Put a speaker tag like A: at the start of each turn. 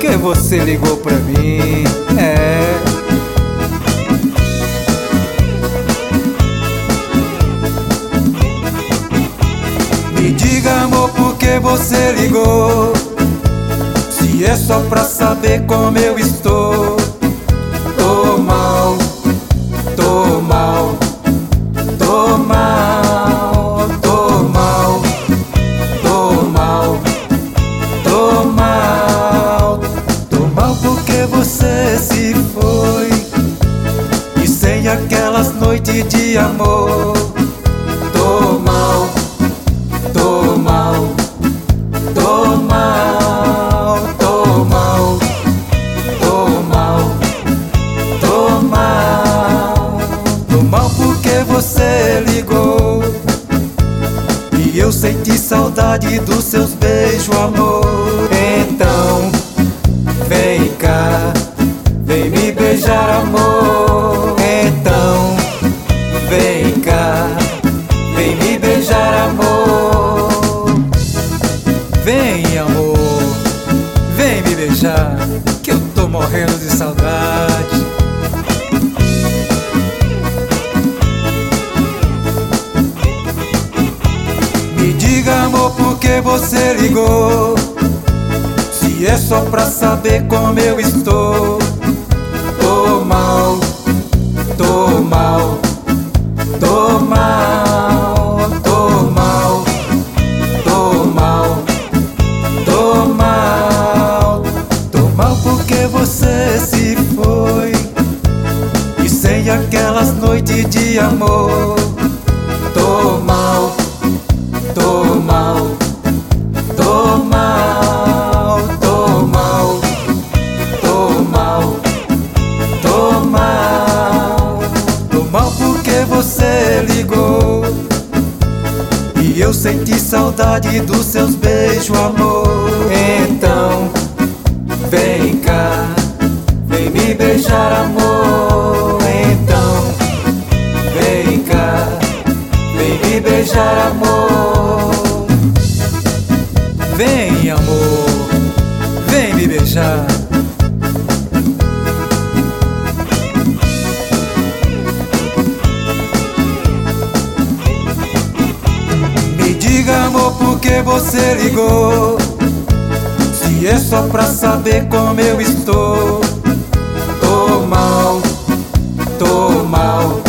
A: porque você ligou pra mim. Me diga, amor, por que você ligou? Se é só pra saber como eu estou. Tô mal, tô mal, tô mal, tô mal, tô mal, tô mal, tô mal porque você se foi. E sem aquelas noites de amor. Tô mal, tô mal, tô mal, tô mal, tô mal, tô mal, tô mal porque você ligou. E eu senti saudade dos seus beijos, amor. Então, vem cá, vem me beijar, amor. Então, vem cá, vem me beijar, amor. Vem, amor, vem me beijar, que eu tô morrendo de saudade. Me diga, amor, por que você ligou? Se é só pra saber como eu estou. Tô mal, tô mal, tô mal, tô mal, tô mal, tô mal, tô mal porque você se foi. E sem aquelas noites de amor. Tô mal, tô mal, tô mal, tô mal, tô mal, tô mal, tô mal porque você ligou. E eu senti saudade dos seus beijos, amor. Então, vem cá, vem me beijar, amor. Então, vem cá, vem me beijar, amor. Vem, amor, vem me beijar. Me diga, amor, por que você ligou? Se é só pra saber como eu estou. Tô mal, tô mal,